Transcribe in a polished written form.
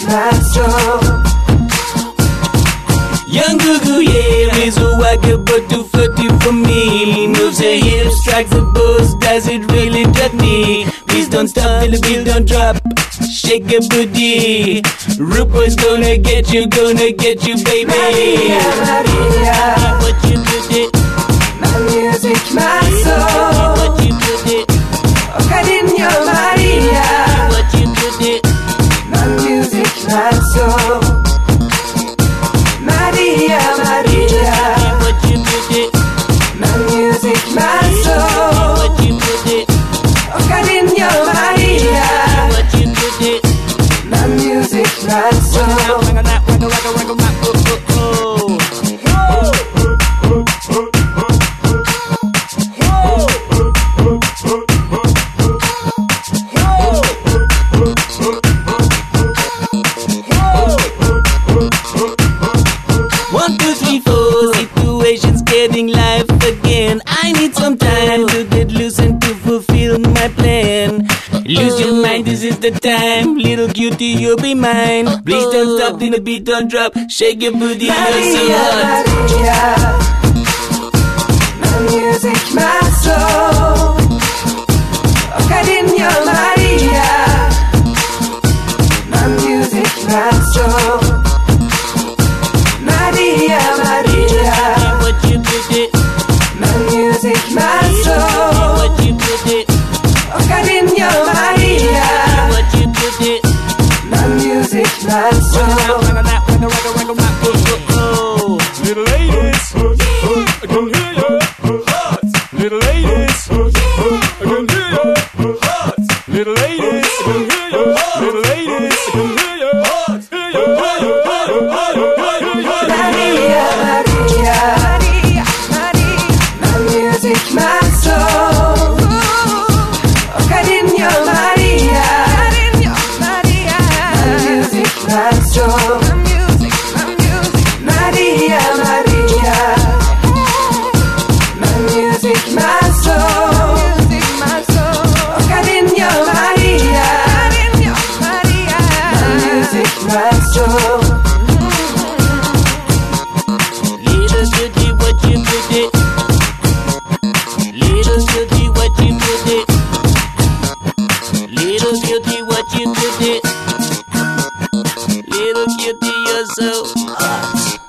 my soul. Young Gugu, yeah, is a wagger but too flirty for me. Moves her hips, strikes the pose, does it really touch me? Please don't stop till the beat don't drop. Shake your booty. Rupert's gonna get you, baby. Maria, Maria, what you put it? my music, my soul. What you put it? Cariño, Maria, What you put it? my music, my soul. Maria, Maria, What you put it? my music, my soul. What you put it? Cariño, Maria, What you put it? my music, my soul. One, two, three, four. Situations getting life again. I need some time to get loose and to fulfill my plan. Lose your mind, this is the time. Little cutie, you'll be mine. Please don't stop till the beat don't drop. Shake your booty, you're so Maria, hot. Maria, my music, my soul. Cariño, Maria, my music, my soul. Maria, Maria, What you put it? my music, my soul. What you put it? Cariño, Maria, What you put it? my music, my soul. Little ladies, I can hear you. Little ladies, I can hear you. Little ladies, I can hear you. Little ladies, I can hear you. Maria, Maria, my music, my soul. Cariño, Maria, my music, my soul. Maria, Maria, my music, my soul. Cariño, Maria, my music, my soul. Little cutie, what you put it? Little cutie, what you put it? Little cutie, what you put it? Little cutie, you're so hot.